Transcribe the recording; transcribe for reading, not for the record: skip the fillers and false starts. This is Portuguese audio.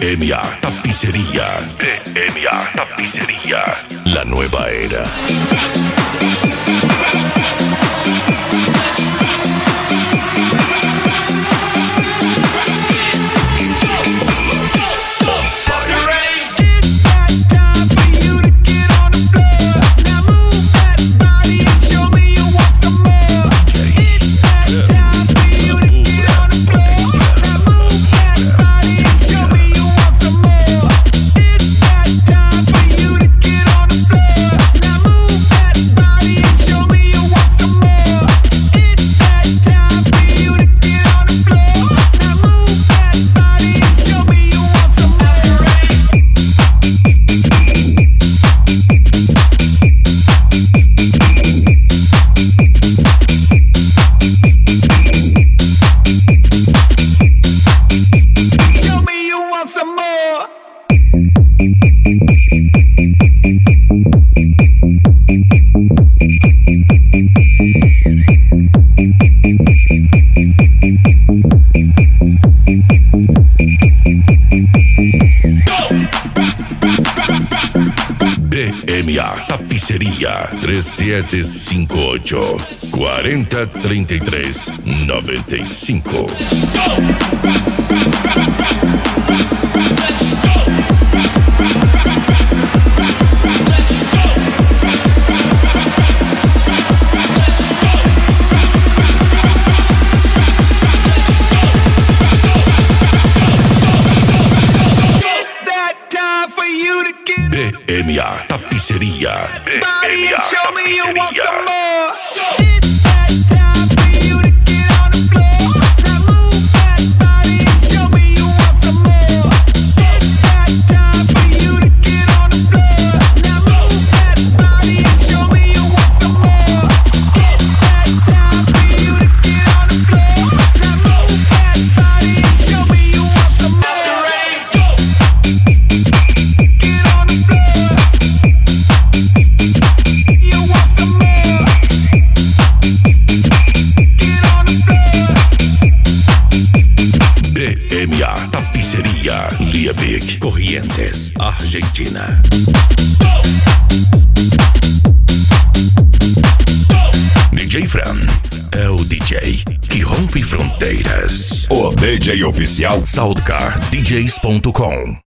DMA Tapicería. DMA Tapicería. La nueva era. DMA Tapicería 3758 4033 95. DMA Tapicería. DMA Tapicería. DMA Tapicería, Liebig, Corrientes, Argentina. DJ Fran é o DJ que rompe fronteiras. O DJ oficial SoundCardDJs.com.